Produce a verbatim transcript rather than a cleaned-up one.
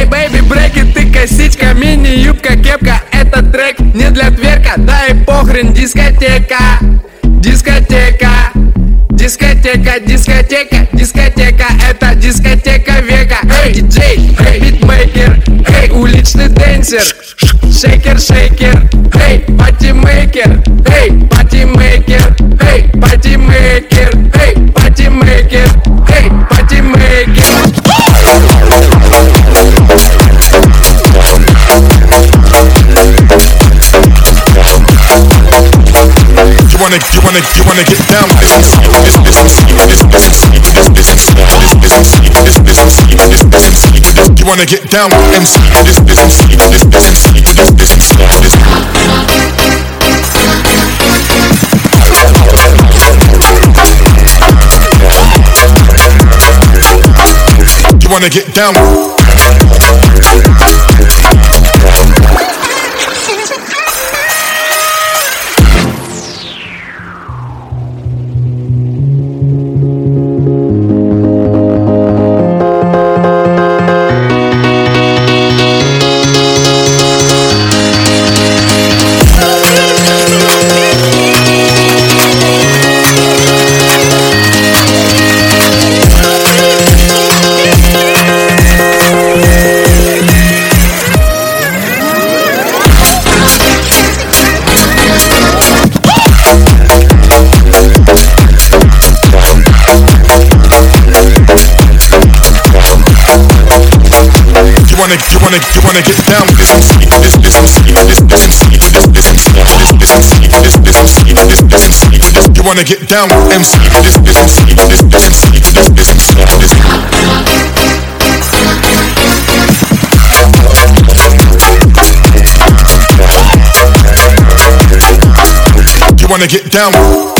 бэйби, брейки, ты косичка, мини-юбка, кепка. Этот трек не для тверка, да и похрен, дискотека. Дискотека, дискотека, дискотека, дискотека. Это дискотека века. Эй, диджей, эй, битмейкер, эй, уличный дэнсер, шейкер, шейкер, эй, патимейкер, эй, патимейкер, эй, патимейкер, эй, патимейкер, эй, патимейкер. You wanna, you wanna, you wanna get down with this, this, this, this, this, this, this, this, this, you wanna get down with M C, this, this, this, this, this, this, this. You wanna get down with You wanna, you wanna get down with this M C, this, this M C, this, this M C, this, this M C, this, this M C, this, this M C, this, this M C, this. You wanna get down with M C, this, this M C, this, this M C, this, this M C, this. You wanna get down with